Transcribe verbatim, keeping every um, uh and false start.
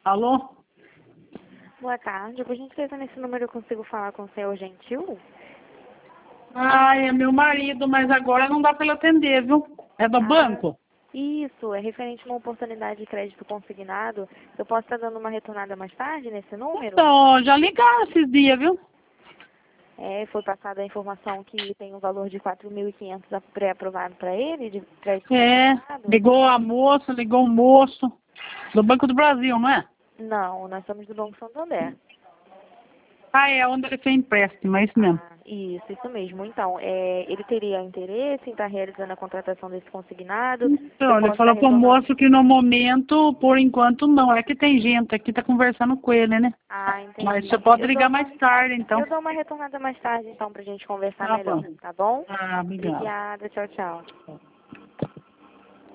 Alô? Boa tarde. Por gentileza, nesse número eu consigo falar com o senhor Gentil? Ai, é meu marido, mas agora não dá para ele atender, viu? É do Ah, banco? isso, é referente a uma oportunidade de crédito consignado. Eu posso estar dando uma retornada mais tarde nesse número? Então, já ligaram esses dias, viu? É, foi passada a informação que tem um valor de quatro mil e quinhentos pré-aprovado para ele, de crédito É, consignado? ligou a moça, ligou o moço. Do Banco do Brasil, não é? Não, nós somos do Banco Santander. Ah, é onde ele fez empréstimo, é isso mesmo. Ah, isso, isso mesmo. Então, é, ele teria interesse em estar realizando a contratação desse consignado? Eu Então, ele posso estar falou pro retornando. moço que no momento, por enquanto, não. É que tem gente aqui, tá conversando com ele, né? Ah, Mas entendi. você pode Eu ligar dou, mais tarde, então. eu dou uma retornada mais tarde, então, pra gente conversar Tá melhor, bom. tá bom? Ah, obrigado. Obrigada, tchau, tchau.